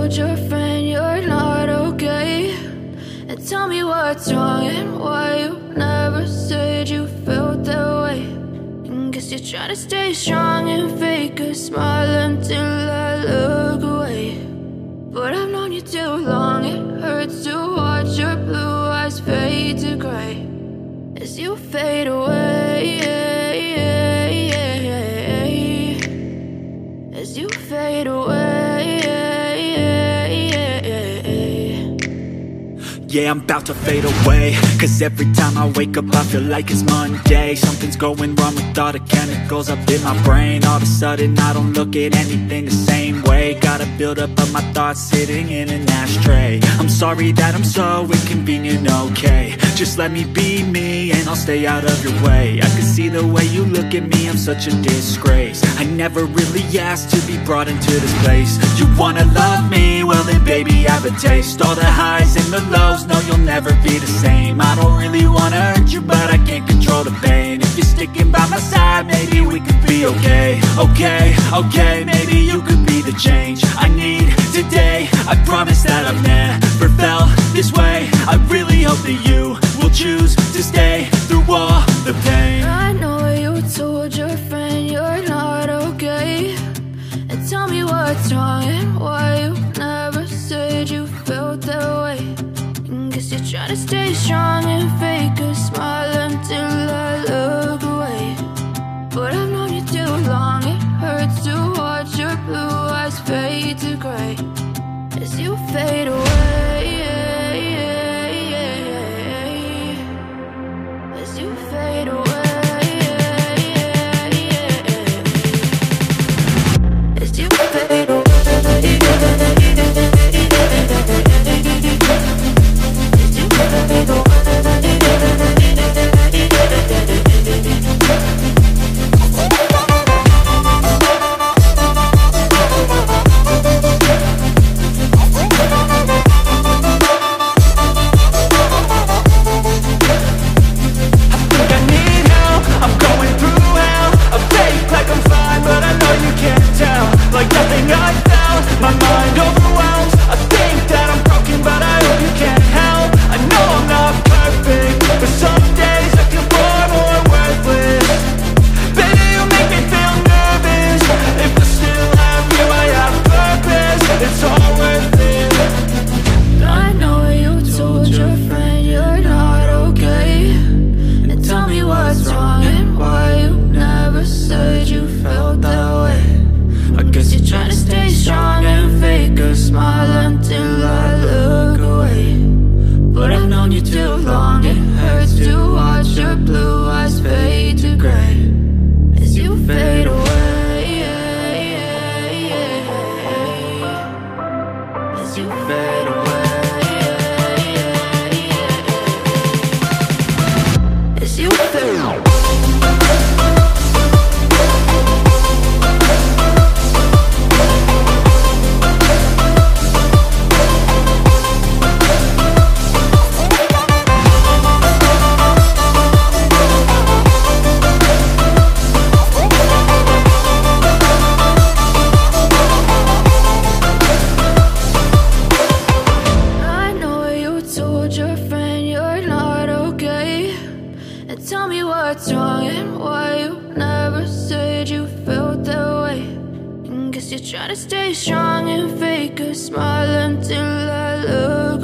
told your friend you're not okay? And tell me what's wrong and why you never said you felt that way. And guess you're trying to stay strong and fake a smile until I look away. But I've known you too long, it hurts to watch your blue eyes fade to gray as you fade away, as you fade away. Yeah, I'm about to fade away, cause every time I wake up I feel like it's Monday. Something's going wrong with all the chemicals up in my brain. All of a sudden I don't look at anything the same way. Got a buildup of my thoughts sitting in an ashtray. I'm sorry that I'm so inconvenient, okay? Just let me be me and I'll stay out of your way. I can see the way you look at me, I'm such a disgrace. I never really asked to be brought into this place. You wanna love me? Well then baby have a taste. All the highs and the lows, no, you'll never be the same. I don't really wanna hurt you, but I can't control the pain. If you're sticking by my side, maybe we could be okay. Okay, maybe you could be the change I need today. I promise that I've never felt this way. I really hope that you will choose to stay through all the pain. I know you told your friend you're not okay. And tell me what's wrong and why you never said you felt that way. Guess you're trying to stay strong and fake a smile until I look away. But I've known you too long, it hurts to watch your blue eyes fade to gray as you fade away, as you fade away, as you fade away. You're trying to stay strong and fake a smile until I look